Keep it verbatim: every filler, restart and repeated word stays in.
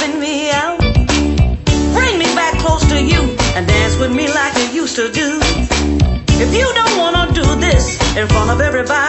leaving me out. Bring me back close to you and dance with me like you used to do. If you don't wanna do this in front of everybody,